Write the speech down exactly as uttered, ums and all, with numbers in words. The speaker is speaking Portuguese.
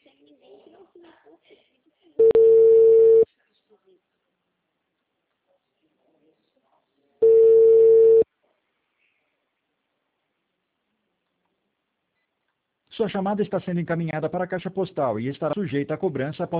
Sua chamada está sendo encaminhada para a caixa postal e estará sujeita a cobrança após